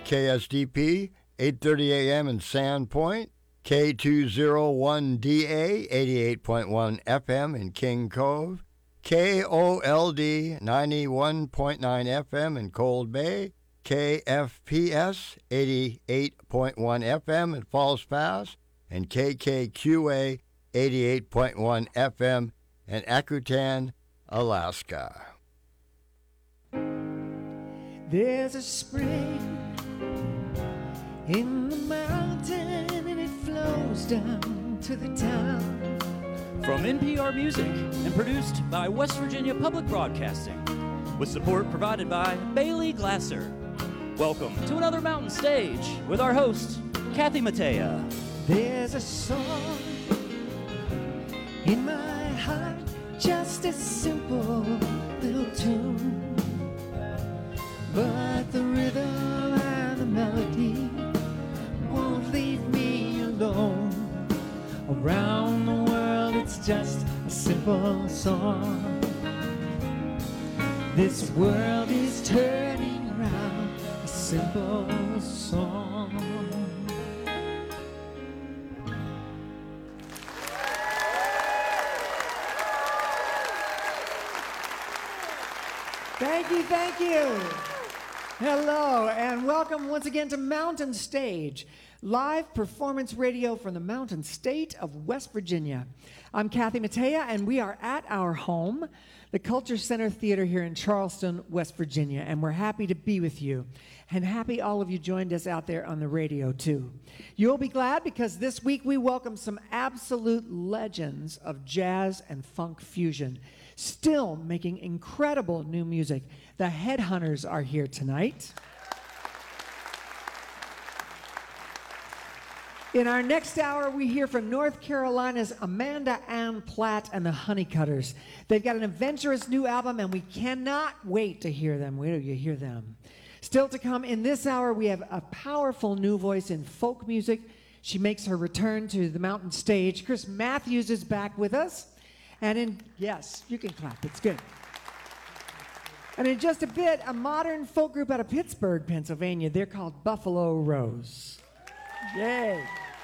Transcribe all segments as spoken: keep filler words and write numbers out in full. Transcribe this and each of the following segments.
K S D P, eight thirty A M in Sandpoint, K two oh one D A, eighty-eight point one F M in King Cove, K O L D, ninety-one point nine F M in Cold Bay, K F P S, eighty-eight point one F M in Falls Pass, and K K Q A, eighty-eight point one F M in Akutan, Alaska. There's a spring in the mountain and it flows down to the town. From N P R Music and produced by West Virginia Public Broadcasting, with support provided by Bailey Glasser. Welcome to another Mountain Stage with our host, Kathy Mattea. There's a song in my heart, just a simple little tune, but the rhythm and the melody won't leave me alone. Around the world it's just a simple song. This world is turning around, a simple song. Thank you, thank you. Hello, and welcome once again to Mountain Stage, live performance radio from the Mountain State of West Virginia. I'm Kathy Mattea, and we are at our home, the Culture Center Theater here in Charleston, West Virginia, and we're happy to be with you, and happy all of you joined us out there on the radio, too. You'll be glad because this week we welcome some absolute legends of jazz and funk fusion, still making incredible new music. The Headhunters are here tonight. In our next hour, we hear from North Carolina's Amanda Ann Platt and the Honeycutters. They've got an adventurous new album, and we cannot wait to hear them. Wait till you hear them. Still to come in this hour, we have a powerful new voice in folk music. She makes her return to the Mountain Stage. Chris Matthews is back with us. And in, yes, you can clap, it's good. And in just a bit, a modern folk group out of Pittsburgh, Pennsylvania. They're called Buffalo Rose. Yay.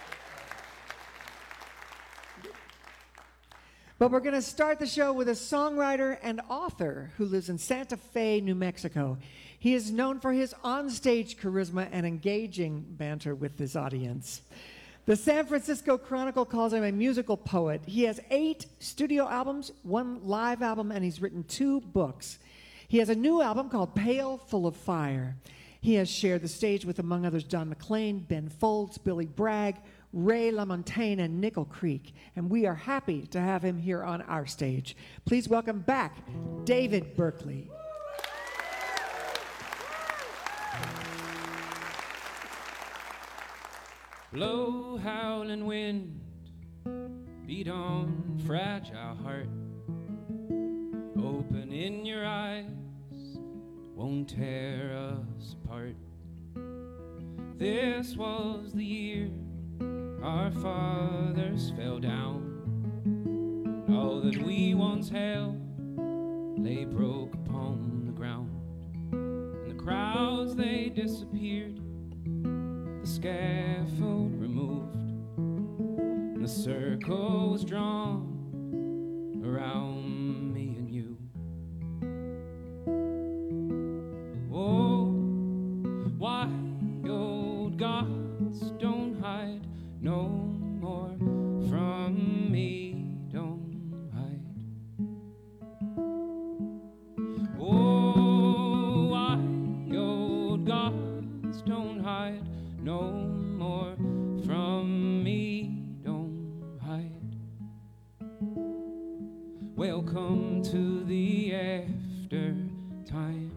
But we're going to start the show with a songwriter and author who lives in Santa Fe, New Mexico. He is known for his onstage charisma and engaging banter with his audience. The San Francisco Chronicle calls him a musical poet. He has eight studio albums, one live album, and he's written two books. He has a new album called Pail Full of Fire. He has shared the stage with, among others, Don McLean, Ben Folds, Billy Bragg, Ray LaMontagne, and Nickel Creek. And we are happy to have him here on our stage. Please welcome back David Berkeley. Blow, howling wind, beat on fragile heart. Open in your eyes, won't tear us apart. This was the year our fathers fell down. All that we once held lay broke upon the ground. And the crowds, they disappeared, the scaffold removed, and the circle was drawn around me and you. Oh, why old gods don't hide no more from me, don't hide. Oh, why old gods don't hide no more from me, don't hide. Welcome to the after time.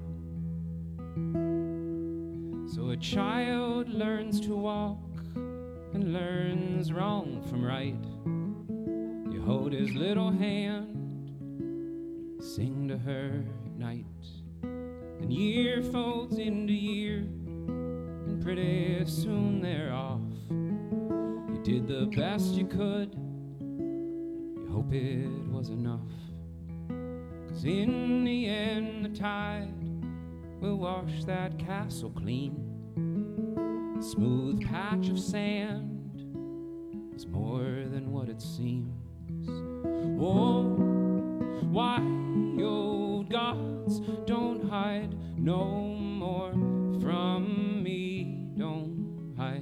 So a child learns to walk and learns wrong from right. You hold his little hand, sing to her at night. And year folds into year, and pretty soon they're off. You did the best you could, you hope it was enough. 'Cause in the end the tide will wash that castle clean, A smooth patch of sand is more than what it seems. Oh, why, old gods, don't hide no more from me, don't hide.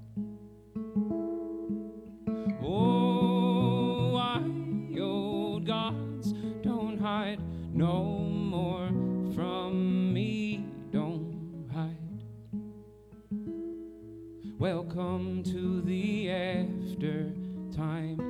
Oh, why, old gods, don't hide no more from me, don't hide. Welcome to the after time.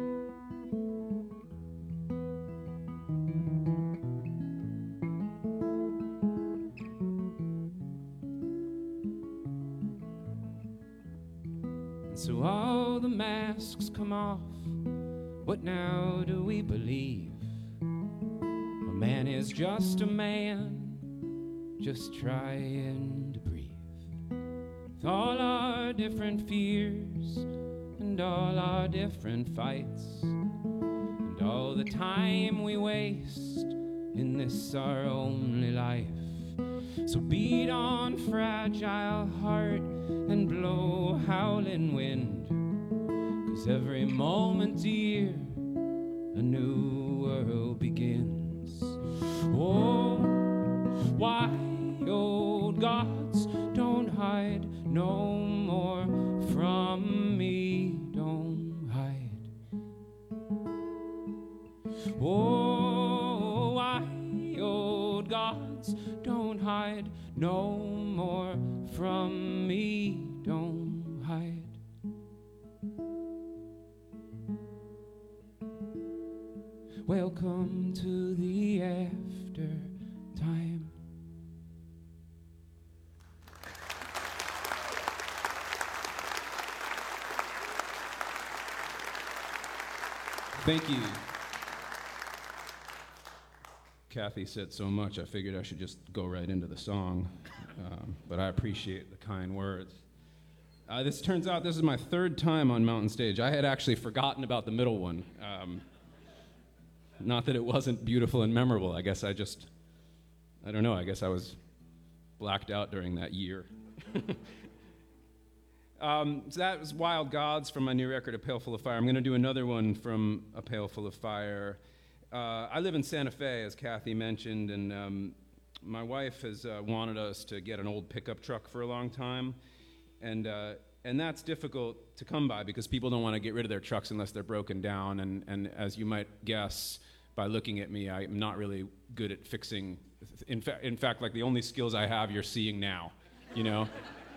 So all the masks come off. What now do we believe? A man is just a man, just trying to breathe. With all our different fears and all our different fights, and all the time we waste in this our only life. So beat on, fragile heart, and blow howling wind, 'cause every moment, dear, a new world begins. Oh, why, old gods, don't hide no more from me, don't hide. Oh, why, old gods, don't hide no more from me, don't hide. Welcome to the after time. Thank you. Kathy said so much, I figured I should just go right into the song, um, but I appreciate the kind words. Uh, this turns out this is my third time on Mountain Stage. I had actually forgotten about the middle one. Um, not that it wasn't beautiful and memorable. I guess I just, I don't know, I guess I was blacked out during that year. um, so that was Wild Gods from my new record, A Pail Full of Fire. I'm going to do another one from A Pail Full of Fire. Uh, I live in Santa Fe, as Kathy mentioned, and um, my wife has uh, wanted us to get an old pickup truck for a long time, and uh, and that's difficult to come by because people don't want to get rid of their trucks unless they're broken down, and, and as you might guess by looking at me, I'm not really good at fixing. In, fa- in fact, like the only skills I have, you're seeing now, you know?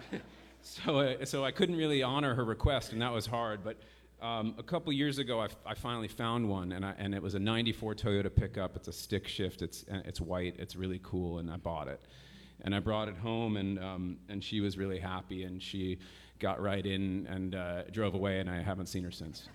so, uh, so I couldn't really honor her request, and that was hard, but Um, a couple years ago, I, f- I finally found one, and, I, and it was a ninety-four Toyota pickup. It's a stick shift. It's it's white. It's really cool, and I bought it. And I brought it home, and um, and she was really happy, and she got right in and uh, drove away, and I haven't seen her since.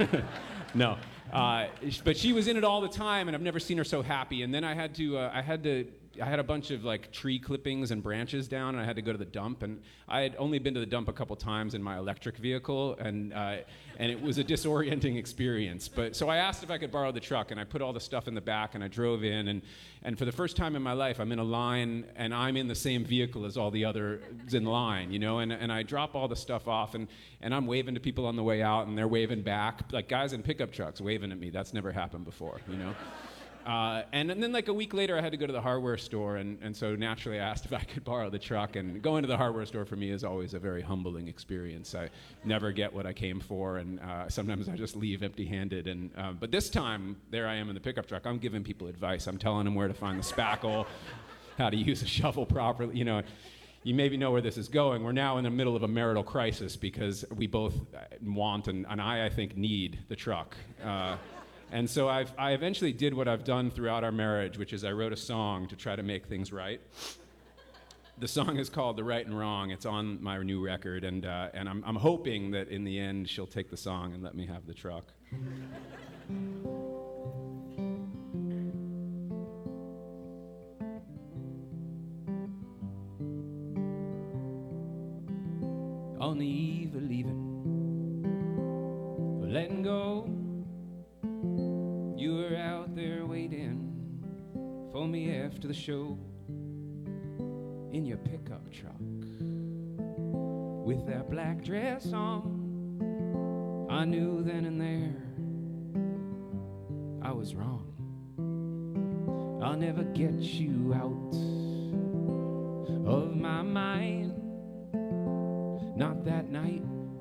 No, uh, but she was in it all the time, and I've never seen her so happy. And then I had to uh, I had to. I had a bunch of like tree clippings and branches down, and I had to go to the dump. And I had only been to the dump a couple times in my electric vehicle, and uh, and it was a disorienting experience. But so I asked if I could borrow the truck, and I put all the stuff in the back, and I drove in, and and for the first time in my life, I'm in a line, and I'm in the same vehicle as all the others in line, you know. And and I drop all the stuff off, and and I'm waving to people on the way out, and they're waving back, like guys in pickup trucks waving at me. That's never happened before, you know. Uh, and, and then like a week later, I had to go to the hardware store, and, and so naturally I asked if I could borrow the truck, and going to the hardware store for me is always a very humbling experience. I never get what I came for, and uh, sometimes I just leave empty-handed. And uh, but this time, there I am in the pickup truck. I'm giving people advice. I'm telling them where to find the spackle, how to use a shovel properly, you know. You maybe know where this is going. We're now in the middle of a marital crisis because we both want, and, and I, I think, need the truck. Uh, And so I've, I eventually did what I've done throughout our marriage, which is I wrote a song to try to make things right. The song is called The Right and Wrong. It's on my new record, and, uh, and I'm, I'm hoping that in the end she'll take the song and let me have the truck. On the eve of leaving, for letting go, you were out there waiting for me after the show in your pickup truck. with that black dress on. I knew then and there I was wrong. I'll never get you out of my mind. Not that night,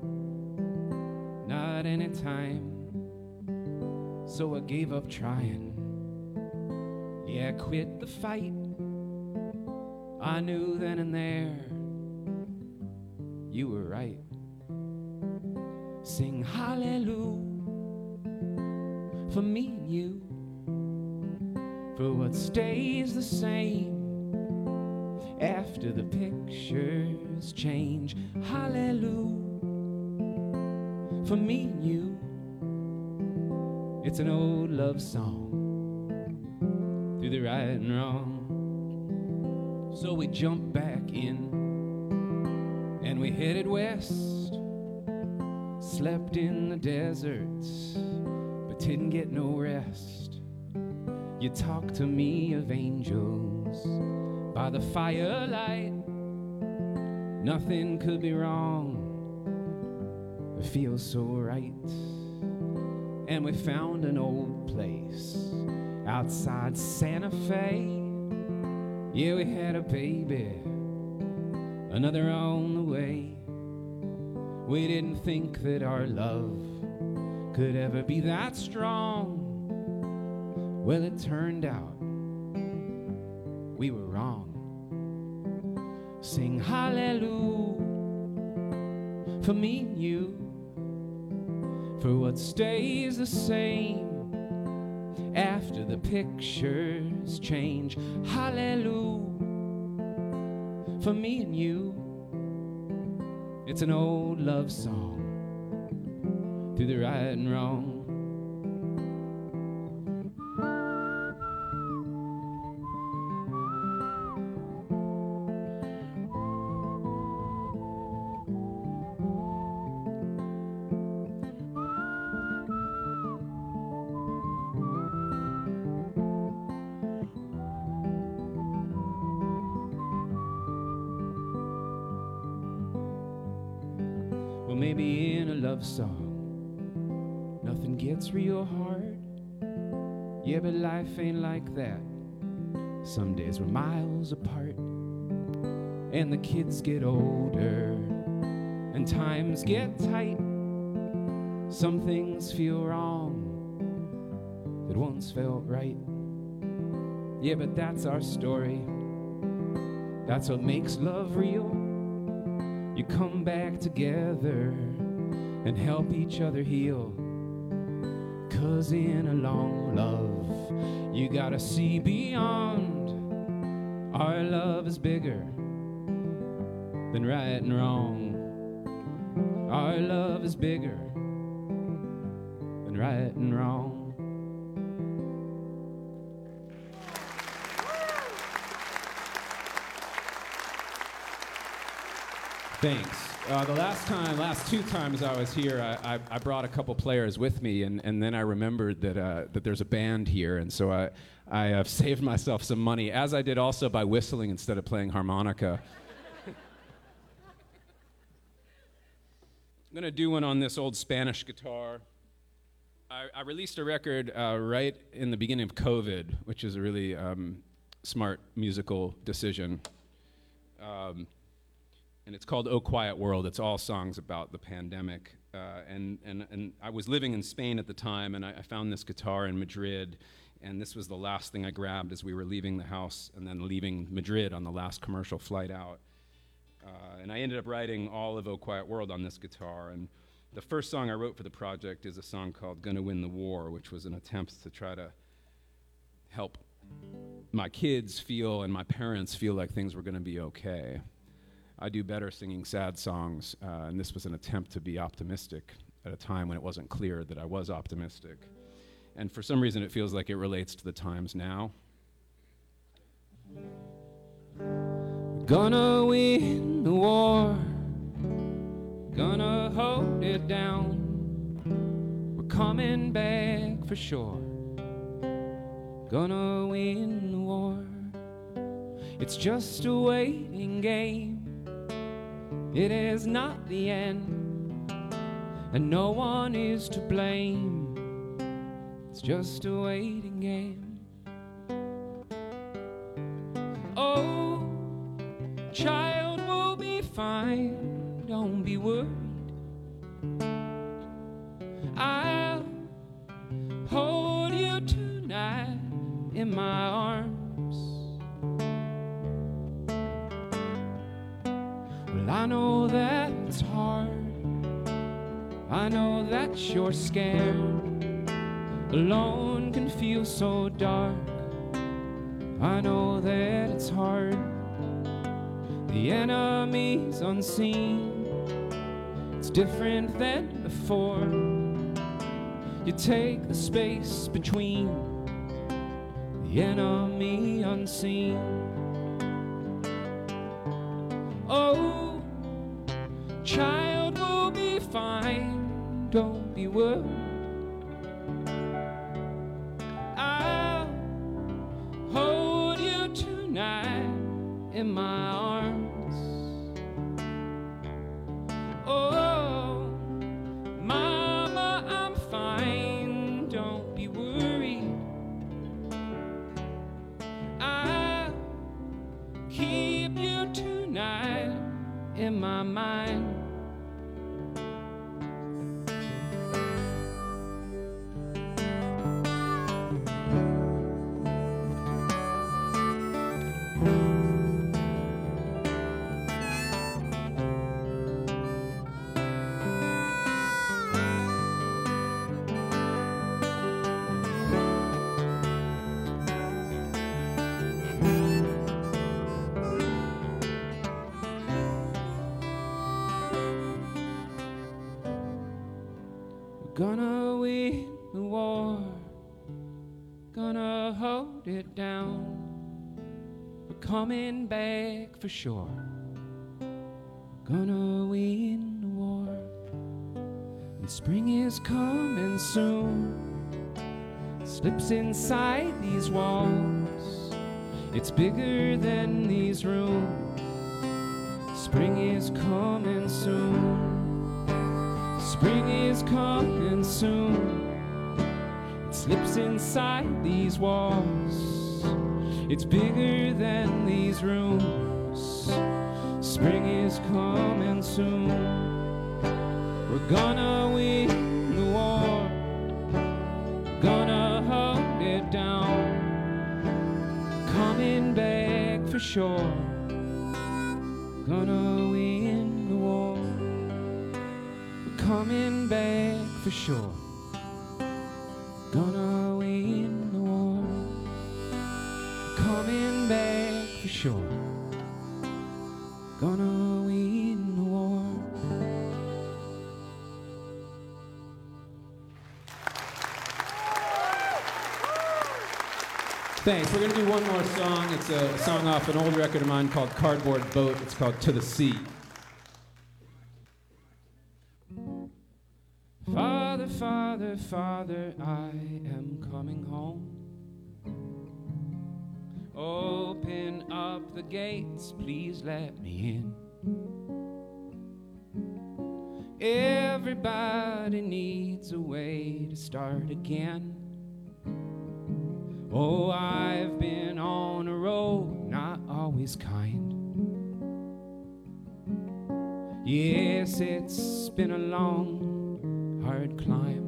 not any time. So I gave up trying. Yeah, I quit the fight. I knew then and there you were right. Sing hallelujah for me and you, for what stays the same after the pictures change. Hallelujah for me and you. It's an old love song through the right and wrong. So we jumped back in and we headed west. Slept in the deserts but didn't get no rest. You talked to me of angels by the firelight. Nothing could be wrong. It feels so right. And we found an old place outside Santa Fe. Yeah, we had a baby, another on the way. We didn't think that our love could ever be that strong. Well, it turned out we were wrong. Sing hallelujah for me and you, for what stays the same after the pictures change. Hallelujah for me and you. It's an old love song through the right and wrong. Well, maybe in a love song, nothing gets real hard. Yeah, but life ain't like that. Some days we're miles apart, and the kids get older, and times get tight. Some things feel wrong that once felt right. Yeah, but that's our story. That's what makes love real. You come back together and help each other heal. 'Cause in a long love, you gotta see beyond. Our love is bigger than right and wrong. Our love is bigger than right and wrong. Thanks. Uh, the last time, last two times I was here, I, I, I brought a couple players with me, and, and then I remembered that uh, that there's a band here, and so I I have saved myself some money, as I did also by whistling instead of playing harmonica. I'm gonna do one on this old Spanish guitar. I, I released a record uh, right in the beginning of COVID, which is a really um, smart musical decision. Um, And it's called Oh Quiet World. It's all songs about the pandemic. Uh, and, and, and I was living in Spain at the time, and I, I found this guitar in Madrid, and this was the last thing I grabbed as we were leaving the house and then leaving Madrid on the last commercial flight out. Uh, and I ended up writing all of Oh Quiet World on this guitar. And the first song I wrote for the project is a song called Gonna Win the War, which was an attempt to try to help my kids feel and my parents feel like things were gonna be okay. I do better singing sad songs, uh, and this was an attempt to be optimistic at a time when it wasn't clear that I was optimistic. And for some reason, it feels like it relates to the times now. Gonna win the war, gonna hold it down. We're coming back for sure. Gonna win the war. It's just a waiting game. it is not the end, and no one is to blame. It's just a waiting game. Oh, child, we'll be fine, don't be worried. I'll hold you tonight in my arms. Well, I know that it's hard, I know that you're scared. Alone can feel so dark, I know that it's hard. The enemy's unseen, it's different than before. You take the space between, the enemy unseen. Oh, child, we'll be fine, don't be worried. I'll hold you tonight in my arms. Oh, mama, I'm fine, don't be worried. I'll keep you tonight in my mind. Gonna win the war, gonna hold it down. We're coming back for sure, gonna win the war. And spring is coming soon, it slips inside these walls. It's bigger than these rooms. Spring is coming soon, spring is coming soon. It slips inside these walls. It's bigger than these rooms. Spring is coming soon. We're gonna win the war, gonna hold it down. Coming back for sure, gonna win the war. Coming back for sure, gonna win the war. Coming back for sure, gonna win the war. Thanks. We're gonna do one more song. It's a song off an old record of mine called Cardboard Boat. It's called To the Sea. Father, Father, Father, I am coming home. Open up the gates, please let me in. Everybody needs a way to start again. Oh, I've been on a road not always kind. Yes, it's been a long, hard climb.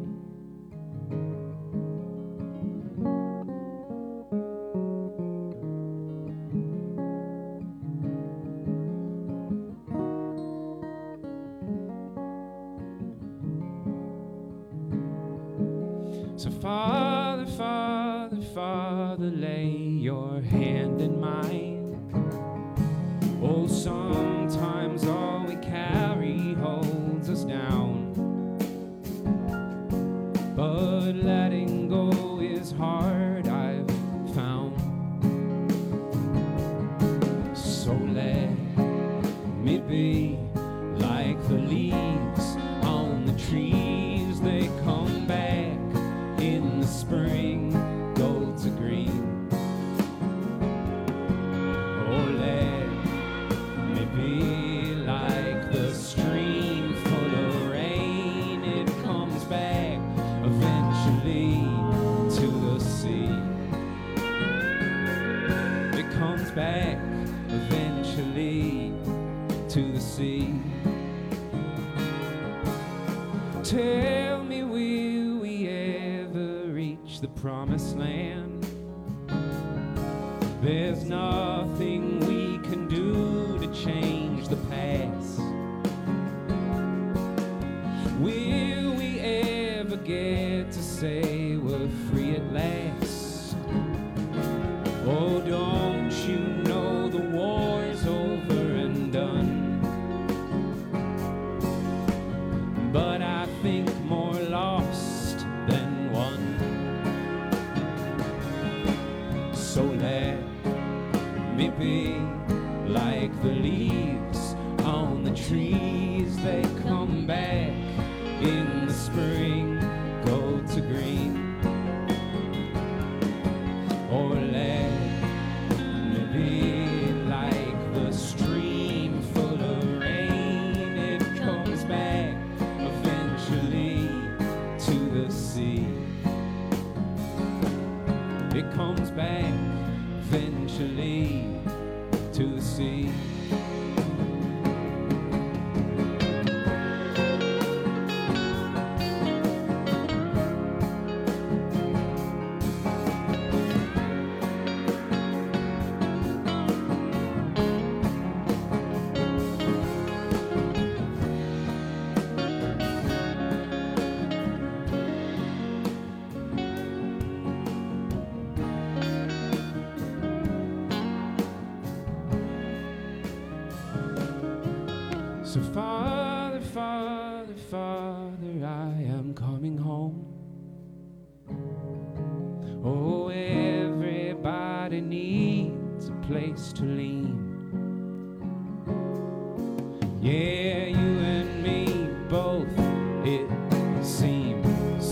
So Father, Father, Father, lay your hand in mine. Oh, sometimes all we carry holds us down, but letting go is hard, I've found. So let me be like the leaves on the trees, they come back in the spring, gold to green. see. Tell me, will we ever reach the promised land? There's nothing we can do to change the past. Will we ever get to say we're free at last? Oh, don't you know the war's over and done? But I think more lost than won. So let me be like the leaves on the trees. They come back in the spring, go to green. Or let me be like the stream full of rain. It comes back eventually to the sea. It comes back eventually to the sea. So Father, Father, Father, I am coming home. Oh, everybody needs a place to lean. Yeah, you and me both, it seems.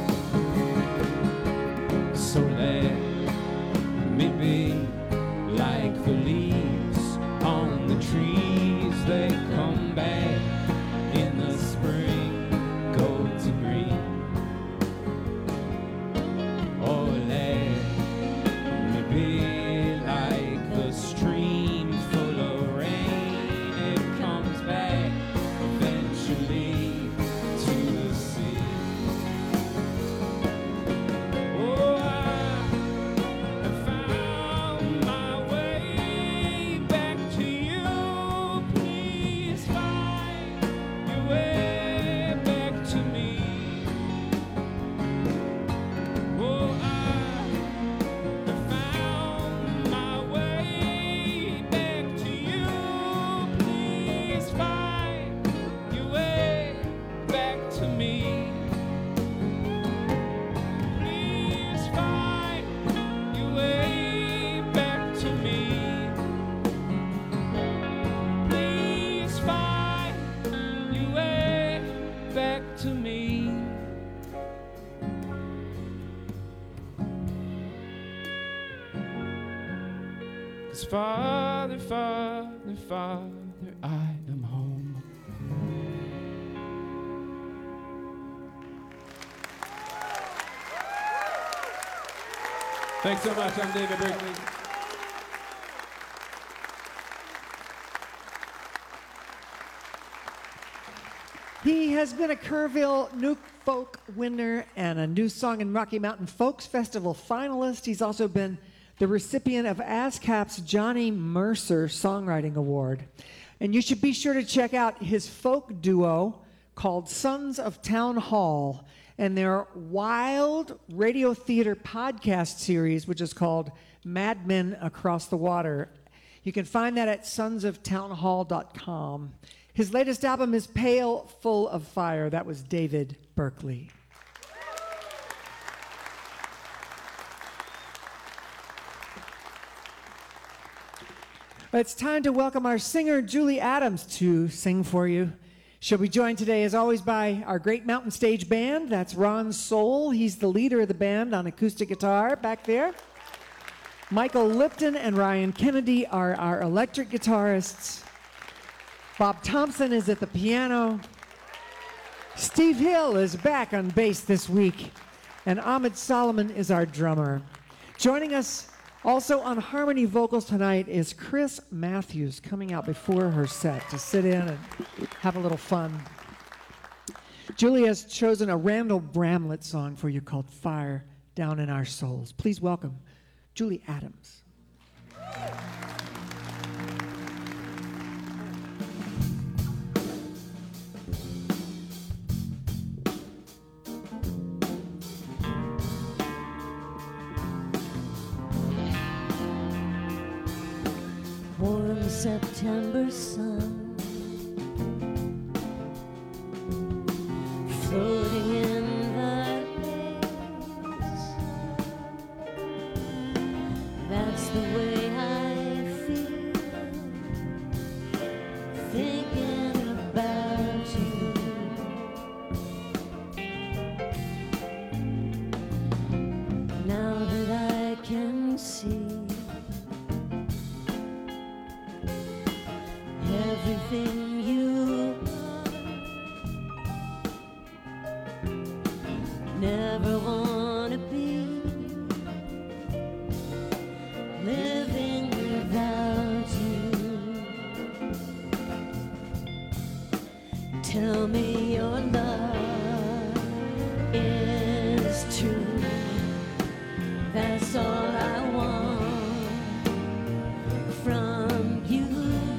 So let me be like the leaves on the trees. They come back in the spring, go to green. Oh, let me be like the stream full of rain. It comes back eventually to the sea. Oh, I have found my way back to you. Please find your way back to me. Oh, I have found my way back to you. Please find your way back to me. Please find your way back to me. Please find your way back to me. Cause Father, Father, Father, I am home. Thanks so much. I'm David Berkeley. He has been a Kerrville New Folk winner and a New Song in Rocky Mountain Folks Festival finalist. He's also been the recipient of ASCAP's Johnny Mercer Songwriting Award. And you should be sure to check out his folk duo called Sons of Town Hall and their wild radio theater podcast series, which is called Mad Men Across the Water. You can find that at sons of town hall dot com. His latest album is Pale Full of Fire. That was David Berkeley. It's time to welcome our singer, Julie Adams, to sing for you. She'll be joined today, as always, by our great Mountain Stage band. That's Ron Soul. He's the leader of the band on acoustic guitar back there. Michael Lipton and Ryan Kennedy are our electric guitarists. Bob Thompson is at the piano. Steve Hill is back on bass this week. And Ahmed Solomon is our drummer. Joining us Also on harmony vocals tonight is Chris Matthews, coming out before her set to sit in and have a little fun. Julie has chosen a Randall Bramlett song for you called Fire Down in Our Souls. Please welcome Julie Adams. Warm September sun, floating in the haze. That's the way I feel, thinking about you. Now that I can see everything you are, never wanna be living without you. Tell me your love is true. That's all I want from you.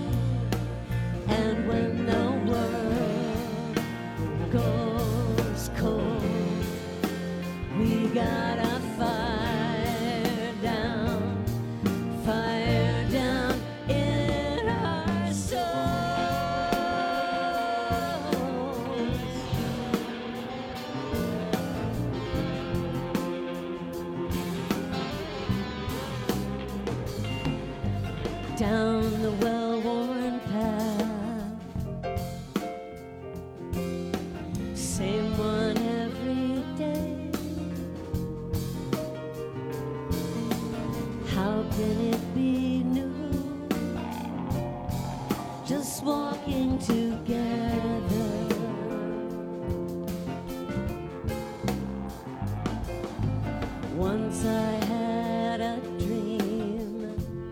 And when the world goes cold, we got a fire down, fire down in our souls. Down the well-worn path, same one every day. How can it be new? Just walking together. Once I had a dream.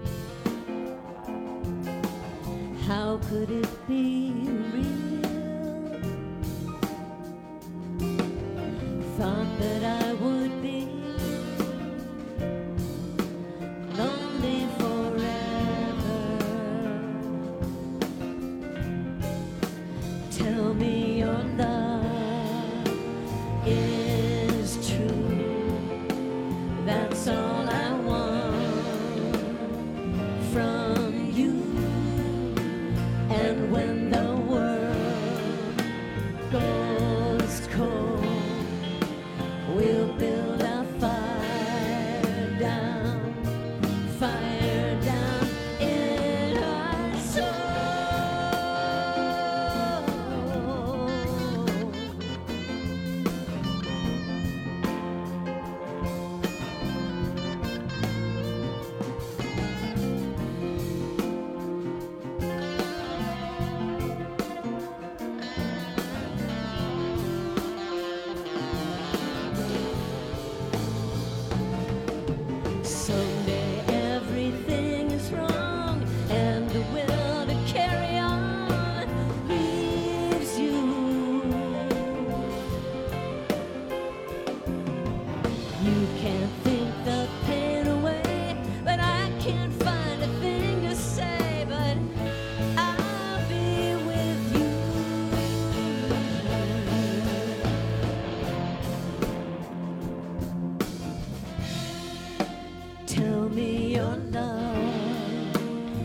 How could it be real? Thought that I would be lonely forever. Tell me your love is true. That's all I want from you. And when the world goes cold, we'll build a fire down, fire down in our soul. Someday everything is wrong, and the will to carry on leaves you. You can't think the pain away, but I can't find a thing to say, but I'll be with you. Tell me your love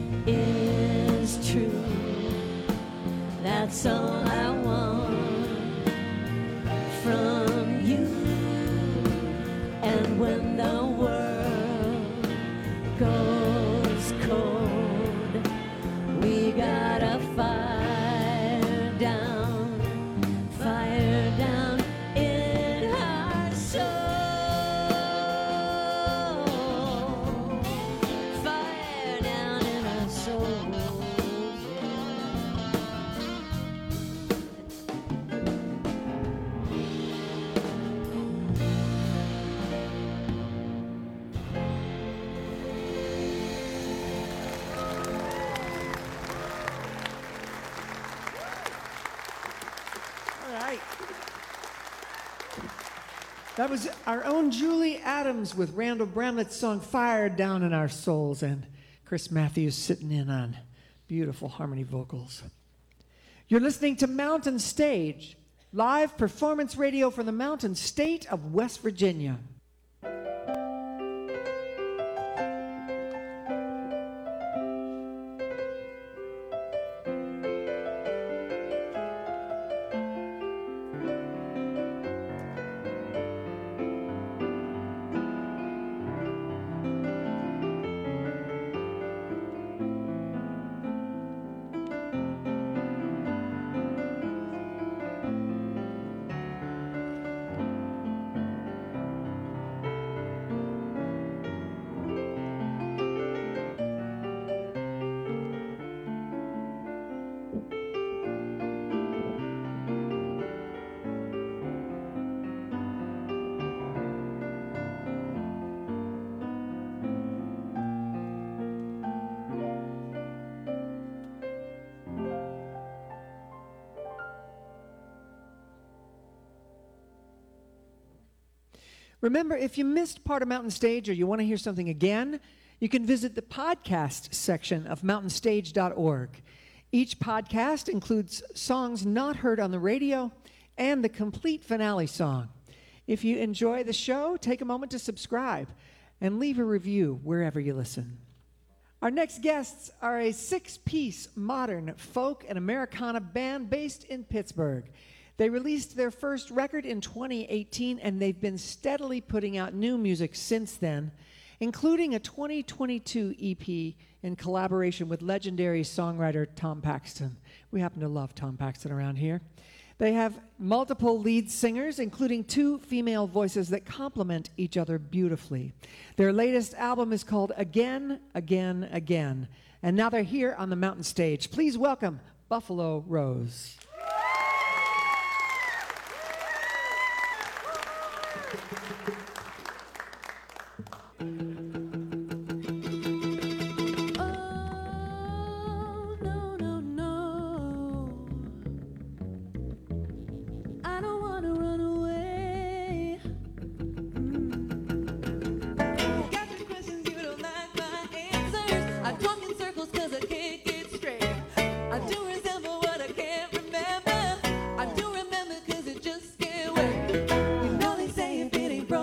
is true. That's all I want from you. And when the world goes cold, we got a fire down, fire down in our soul. Fire down in our souls. right. That was our own Julie Adams with Randall Bramlett's song Fire Down in Our Souls, and Chris Matthews sitting in on beautiful harmony vocals. You're listening to Mountain Stage, live performance radio from the Mountain State of West Virginia. Remember, if you missed part of Mountain Stage or you want to hear something again, you can visit the podcast section of mountain stage dot org. Each podcast includes songs not heard on the radio and the complete finale song. If you enjoy the show, take a moment to subscribe and leave a review wherever you listen. Our next guests are a six-piece modern folk and Americana band based in Pittsburgh. They released their first record in twenty eighteen, and they've been steadily putting out new music since then, including a twenty twenty-two E P in collaboration with legendary songwriter Tom Paxton. We happen to love Tom Paxton around here. They have multiple lead singers, including two female voices that complement each other beautifully. Their latest album is called Again, Again, Again, and now they're here on the Mountain Stage. Please welcome Buffalo Rose. Broke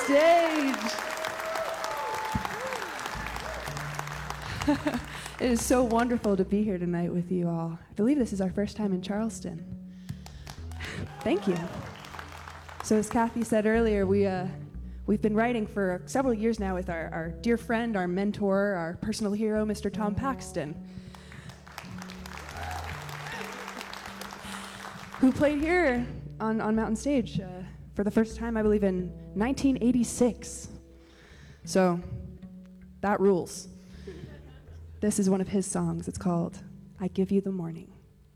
Stage. It is so wonderful to be here tonight with you all. I believe this is our first time in Charleston. Thank you. So as Kathy said earlier, we, uh, we've been writing for several years now with our, our dear friend, our mentor, our personal hero, Mister Tom Paxton, who played here on, on Mountain Stage uh, for the first time, I believe, in nineteen eighty-six. So that rules. This is one of his songs. It's called I Give You the Morning.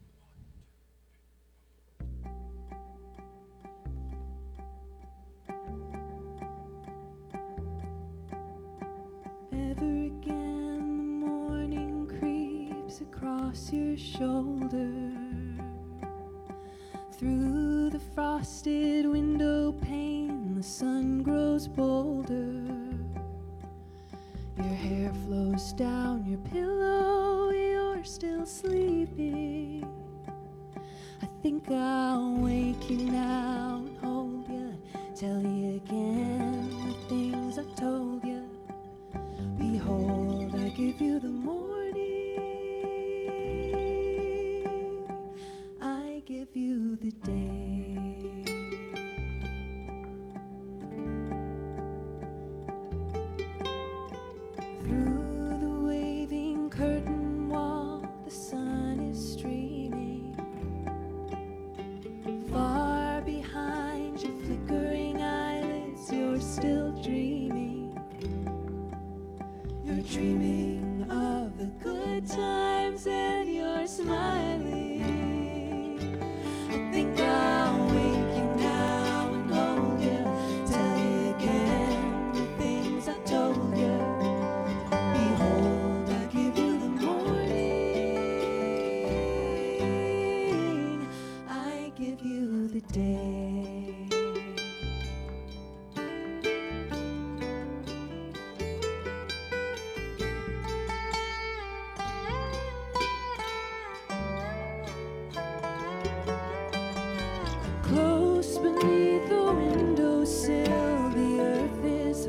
Ever again the morning creeps across your shoulder. Through the frosted window pane, the sun grows bolder. Your hair flows down your pillow, you're still sleeping. I think I'll wake you now and hold you, tell you again the things I've told you. Behold, I give you the morning, I give you the day. Through the waving curtain wall, the sun is streaming. Far behind your flickering eyelids, you're still dreaming. You're dreaming of the good times and you're smiling. I think I'll wake you now and hold you, tell you again the things I told you. Behold, I give you the morning, I give you the day. Close beneath the windowsill, the earth is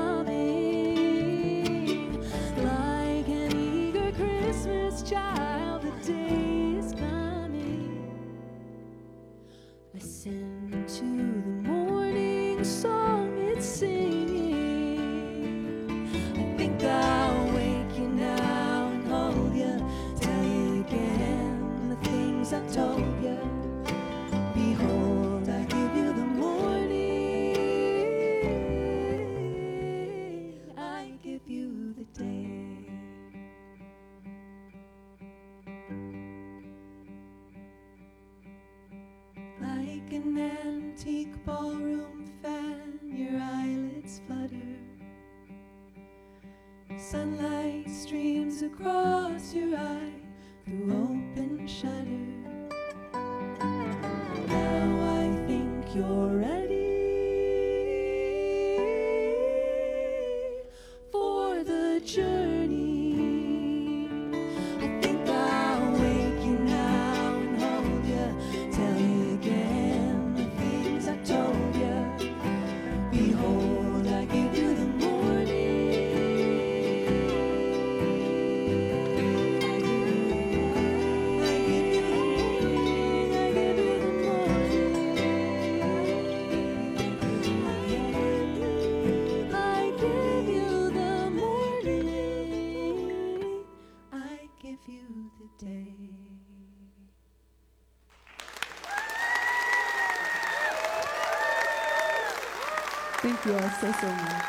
humming. Like an eager Christmas child, the day is coming. Listen to the morning song it's singing. I think I'll wake you now and hold you, tell you again the things I told you. Behold, I give you the morning, I give you the day. Like an antique ballroom fan, your eyelids flutter. Sunlight streams across your eye through open shutter. Now I think you're ready for the journey. I think I'll wake you now and hold you, tell you again the things I told you. Behold, I give you the morning, I give you the morning, I give you the morning, I give you the morning, I give you the day. Thank you all so, so much.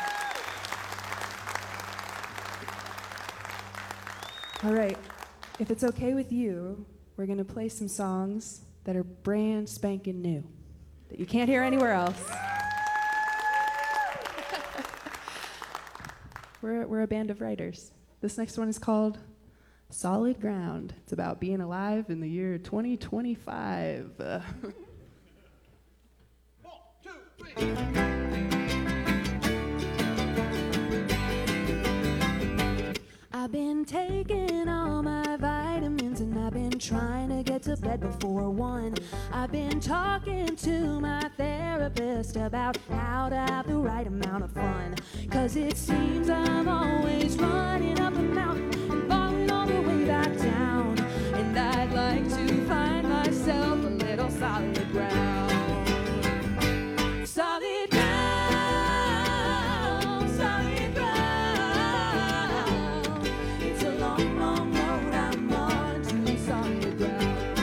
All right, if it's okay with you, we're going to play some songs that are brand spanking new, that you can't hear anywhere else. we're, we're a band of writers. This next one is called Solid Ground. It's about being alive in the year twenty twenty-five. Uh, I've been taking all my vitamins and I've been trying to get to bed before one. I've been talking to my therapist about how to have the right amount of fun. Cause it seems I'm always running up a mountain and falling all the way back down. And I'd like to find myself a little solid ground. Solid ground, solid ground. It's a long, long road I'm on to solid ground.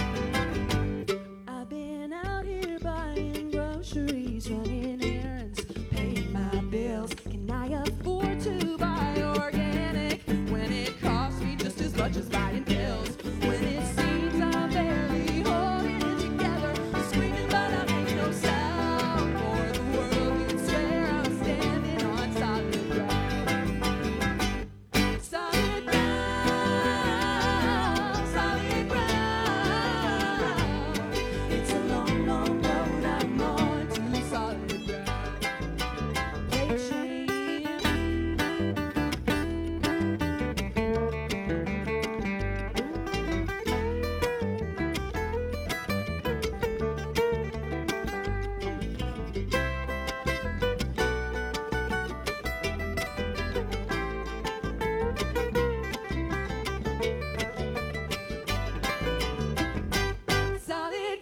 I've been out here buying groceries, running errands, paying my bills. Can I afford to buy organic when it costs me just as much as buying pills? When it seems I'm barely holding it together, I'm screaming but I make no sound. For the world you'd swear I'm standing on solid ground. Solid ground, solid ground. It's a long, long road I'm on to solid ground. Plate train. Solid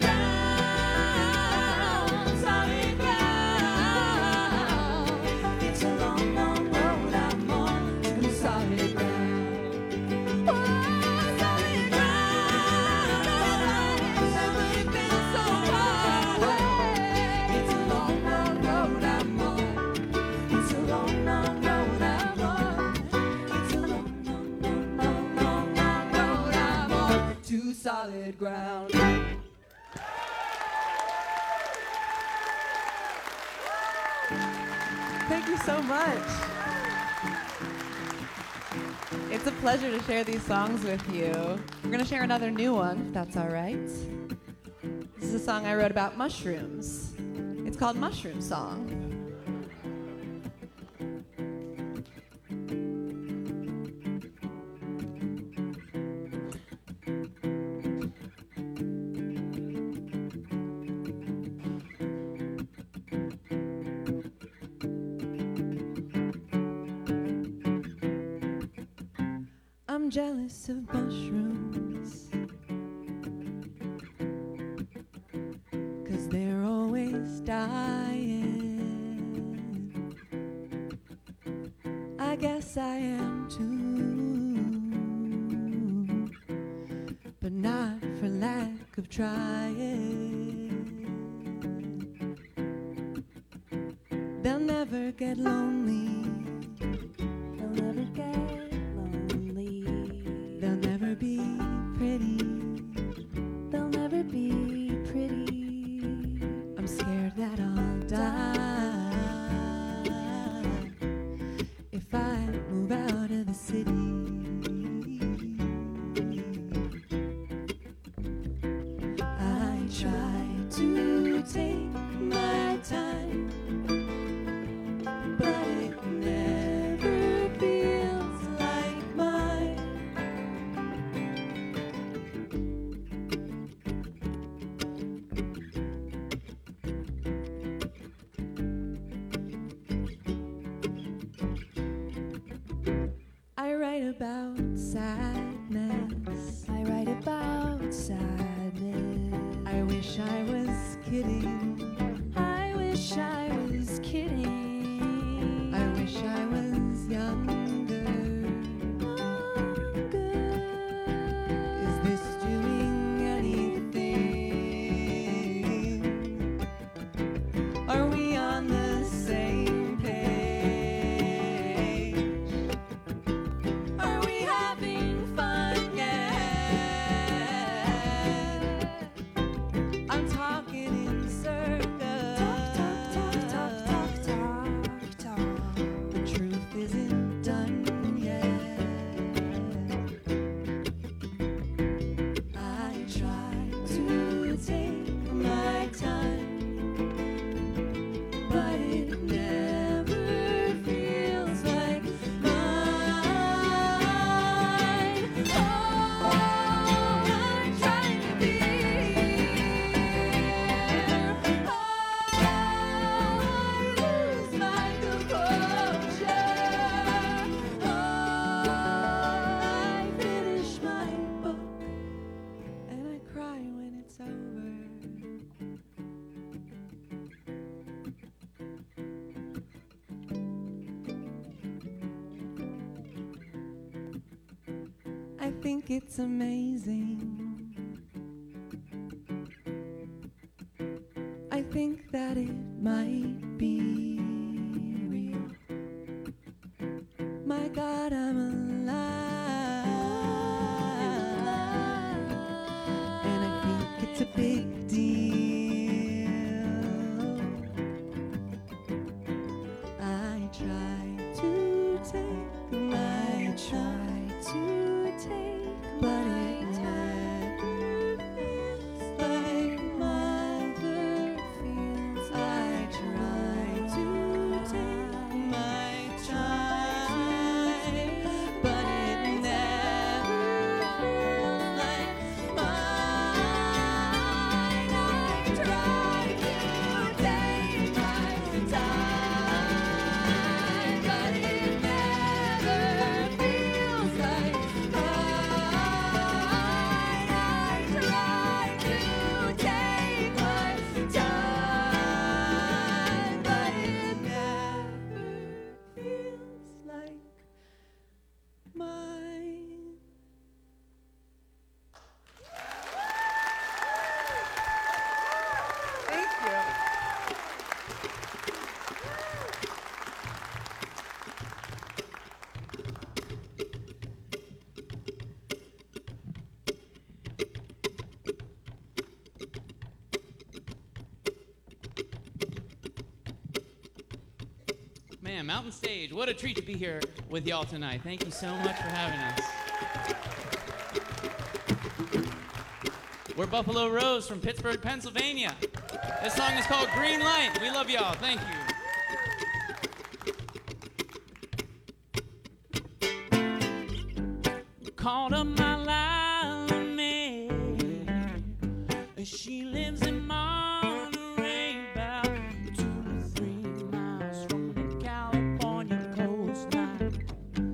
ground, solid ground. It's a long, long road I'm on to solid ground. Oh, solid ground. Never been so far away. It's a long, long road I'm on. It's a long, long road I'm on. It's a long, long, long, long, long, long road I'm on to solid ground. Thank you so much. It's a pleasure to share these songs with you. We're going to share another new one, if that's all right. This is a song I wrote about mushrooms. It's called Mushroom Song. I'm jealous of mushrooms, 'cause they're always dying. I guess I am too, but not for lack of trying. They'll never get lonely. They'll never get lonely. They'll never be pretty. They'll never be pretty. I'm scared that I'll die if I move out of the city. I try to take my time, but it never feels like mine. I write about sadness. I write about sadness. I wish I was kidding. I wish I was kidding. I wish I was younger. Younger. Is this doing anything? Are we on the same page? Are we having fun yet? I'm talking in circles. Talk, talk, talk, talk, talk, talk, talk. The think it's amazing. I think that it might be real. My God, I'm alive. And I think it's a big deal. I try to take my try to take but it never feels like mother feels. I try to take my time, but it never feels like mine. I try to take my time, but it never feels like Man, Mountain Stage, what a treat to be here with y'all tonight. Thank you so much for having us. We're Buffalo Rose from Pittsburgh, Pennsylvania. This song is called Green Light. We love y'all. Thank you. Called up my line, man. She lives in Monterey, about two to three miles from the California coastline.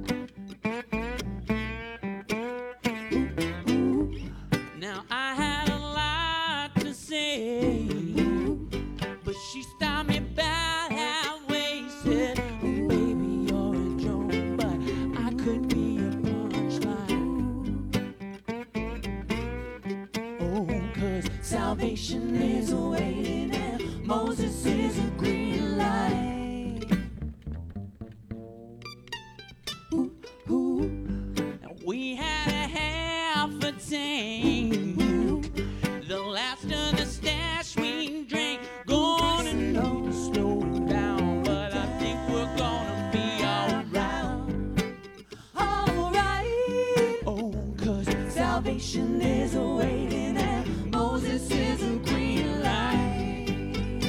Now I had a lot to say, but she stopped me about halfway. Said, oh, baby, you're a joke, but I could be a punchline. Oh, 'cause salvation is awaiting and Moses is a green light. Ooh, ooh. Now we had a half a tank, the last of the stash we drank. Gonna know to slow it down, but I think we're gonna be alright. Alright. Oh, 'cause salvation is awaiting and Moses is a green light.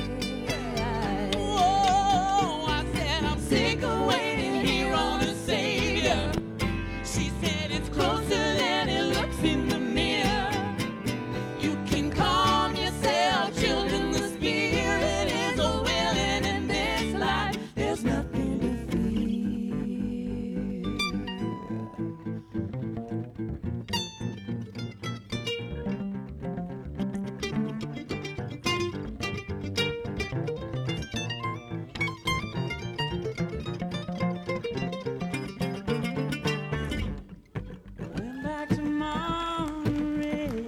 Whoa, I said I'm sick of waiting here on a Savior. She said it's closer than it looks in the mirror. You can calm yourself, children, the Spirit is a willing in this life. There's nothing to fear. Went back to Monterey.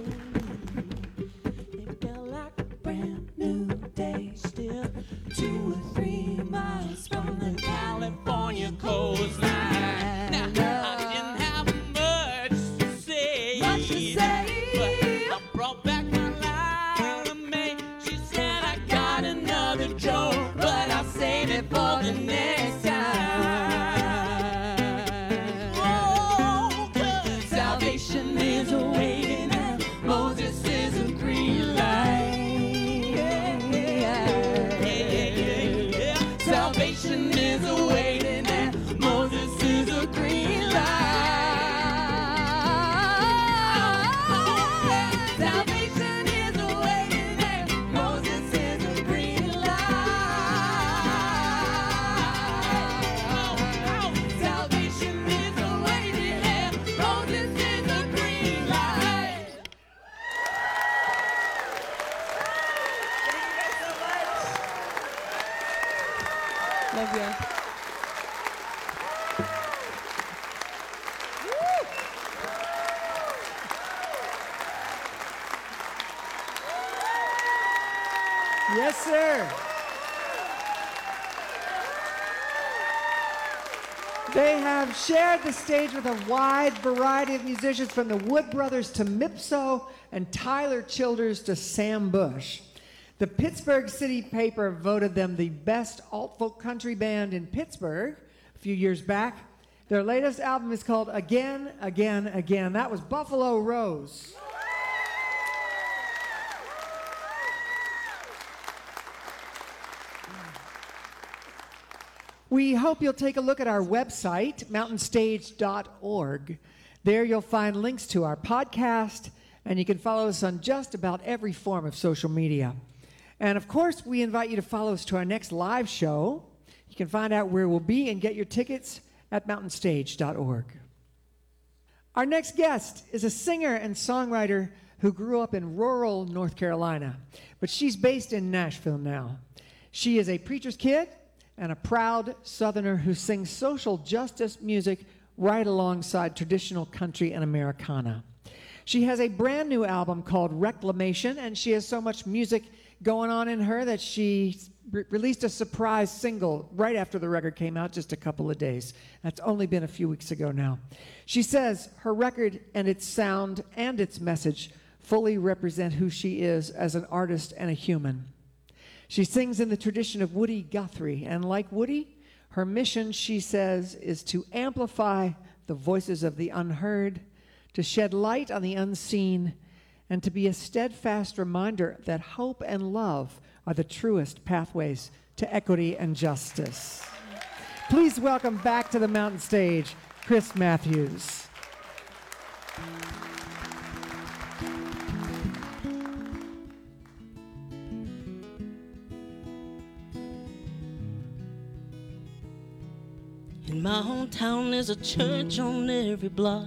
It felt like a brand new day. Still two or three miles from the California coastline. Now I didn't have much to say, Much to say. but I brought back my line to May. She said I got another joke, but I'll save it for the next time. Oh, 'cause salvation is awaiting and Moses is a green light. Yeah, yeah, yeah, yeah. Salvation is awaiting and Moses is a green light. Salvation is awaiting and Moses is a green light. Salvation is awaiting and Moses is a green light. Love you. Yes, sir. They have shared the stage with a wide variety of musicians, from the Wood Brothers to Mipso and Tyler Childers to Sam Bush. The Pittsburgh City Paper voted them the best alt-folk country band in Pittsburgh a few years back. Their latest album is called Again, Again, Again. That was Buffalo Rose. We hope you'll take a look at our website, mountain stage dot org. There you'll find links to our podcast, and you can follow us on just about every form of social media. And of course, we invite you to follow us to our next live show. You can find out where we'll be and get your tickets at mountain stage dot org. Our next guest is a singer and songwriter who grew up in rural North Carolina, but she's based in Nashville now. She is a preacher's kid and a proud Southerner who sings social justice music right alongside traditional country and Americana. She has a brand new album called Reclamation, and she has so much music going on in her that she re- released a surprise single right after the record came out, just a couple of days. That's only been a few weeks ago now. She says her record and its sound and its message fully represent who she is as an artist and a human. She sings in the tradition of Woody Guthrie, and like Woody, her mission, she says, is to amplify the voices of the unheard, to shed light on the unseen, and to be a steadfast reminder that hope and love are the truest pathways to equity and justice. Please welcome back to the mountain stage, Chris Matthews. In my hometown there's a church on every block.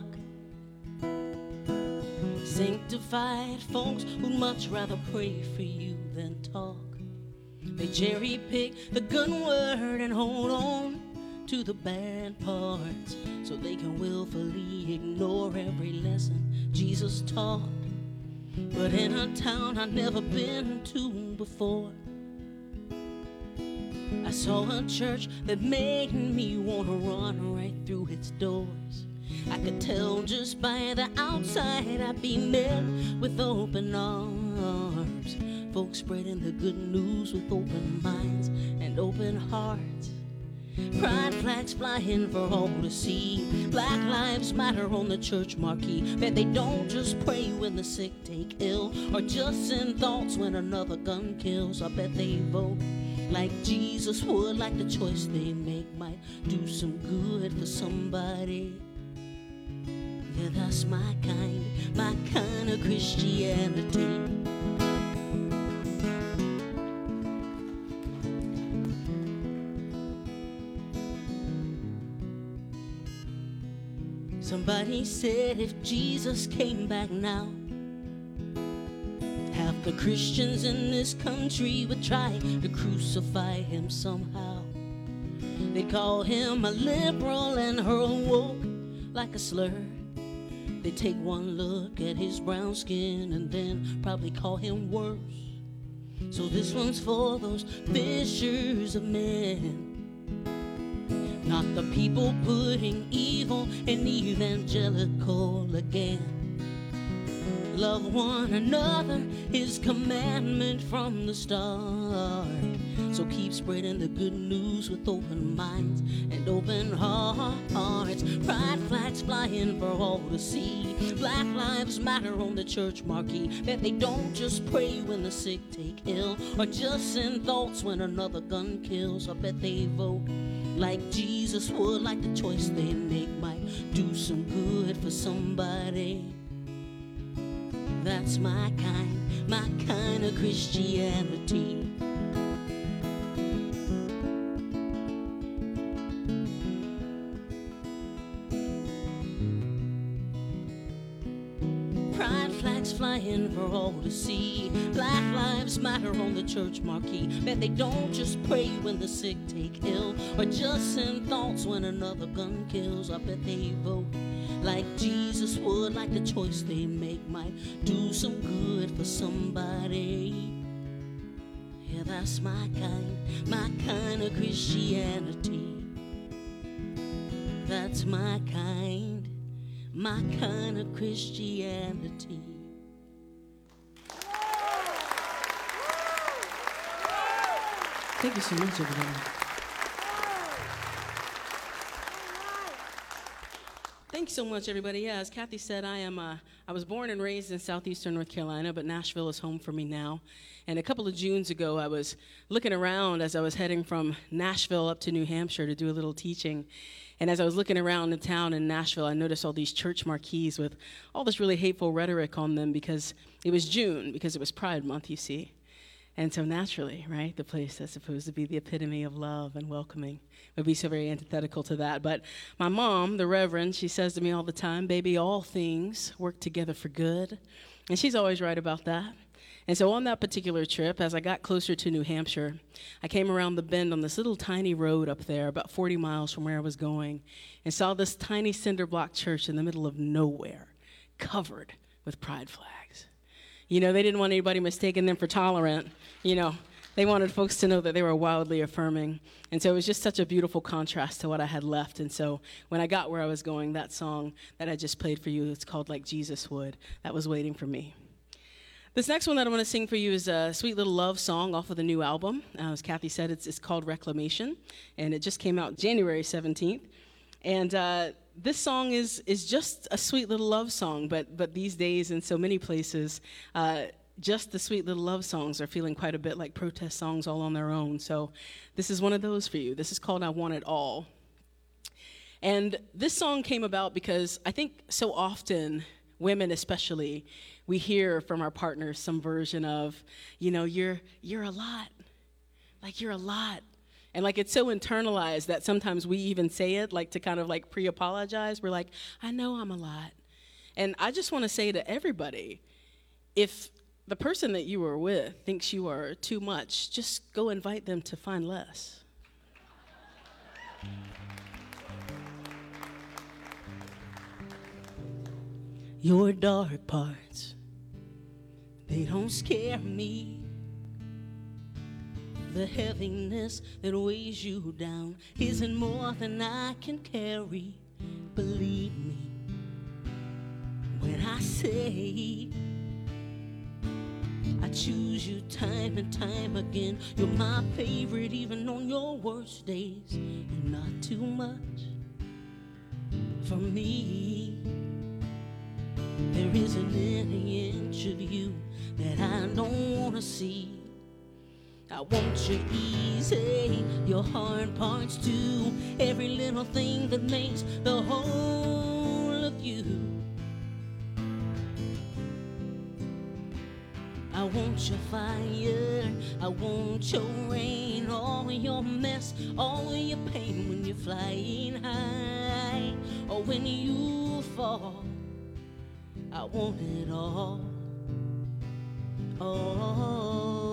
Sanctified folks who'd much rather pray for you than talk. They cherry pick the good word and hold on to the bad parts, so they can willfully ignore every lesson Jesus taught. But in a town I'd never been to before, I saw a church that made me want to run right through its doors. I could tell just by the outside I'd be met with open arms. Folks spreading the good news with open minds and open hearts. Pride flags flying for all to see. Black Lives Matter on the church marquee. That they don't just pray when the sick take ill, or just send thoughts when another gun kills. I bet they vote like Jesus would, like the choice they make might do some good for somebody. Yeah, that's my kind, my kind of Christianity. Somebody said if Jesus came back now, half the Christians in this country would try to crucify him somehow. They call him a liberal and hurl woke like a slur. They take one look at his brown skin and then probably call him worse. So this one's for those fishers of men, not the people putting evil in evangelical again. Love one another, his commandment from the start. So keep spreading the good news with open minds and open hearts. Pride flags flying for all to see. Black Lives Matter on the church marquee. That they don't just pray when the sick take ill, or just send thoughts when another gun kills. I bet they vote like Jesus would, like the choice they make might do some good for somebody. That's my kind, my kind of Christianity. Pride flags flying for all to see. Black Lives Matter on the church marquee. Bet they don't just pray when the sick take ill, or just send thoughts when another gun kills. I bet they vote like Jesus would, like the choice they make might do some good for somebody. Yeah, that's my kind, my kind of Christianity. That's my kind, my kind of Christianity. Thank you so much, everybody. Thanks so much, everybody. Yeah, as Kathy said, I am. Uh, I was born and raised in southeastern North Carolina, but Nashville is home for me now. And a couple of Junes ago, I was looking around as I was heading from Nashville up to New Hampshire to do a little teaching. And as I was looking around the town in Nashville, I noticed all these church marquees with all this really hateful rhetoric on them because it was June, because it was Pride Month, you see. And so naturally, right, the place that's supposed to be the epitome of love and welcoming would be so very antithetical to that. But my mom, the Reverend, she says to me all the time, baby, all things work together for good. And she's always right about that. And so on that particular trip, as I got closer to New Hampshire, I came around the bend on this little tiny road up there, about forty miles from where I was going, and saw this tiny cinder block church in the middle of nowhere, covered with pride flags. You know, they didn't want anybody mistaking them for tolerant. You know, they wanted folks to know that they were wildly affirming. And so it was just such a beautiful contrast to what I had left. And so when I got where I was going, that song that I just played for you, it's called Like Jesus Would, that was waiting for me. This next one that I'm going to sing for you is a sweet little love song off of the new album. Uh, as Kathy said, it's, it's called Reclamation, and it just came out January seventeenth. And uh, this song is is just a sweet little love song, but but these days in so many places, uh, just the sweet little love songs are feeling quite a bit like protest songs all on their own. So this is one of those for you. This is called I Want It All. And this song came about because I think so often, women especially, we hear from our partners some version of, you know, you're you're a lot, like you're a lot. And like it's so internalized that sometimes we even say it like to kind of like pre-apologize. We're like, I know I'm a lot. And I just want to say to everybody, if the person that you are with thinks you are too much, just go invite them to find less. Your dark parts, they don't scare me. The heaviness that weighs you down isn't more than I can carry. Believe me when I say I choose you time and time again. You're my favorite even on your worst days. You're not too much for me. There isn't any inch of you that I don't want to see. I want you easy, your hard parts too. Every little thing that makes the whole of you. I want your fire, I want your rain, all your mess, all your pain when you're flying high, or when you fall. I want it all, all.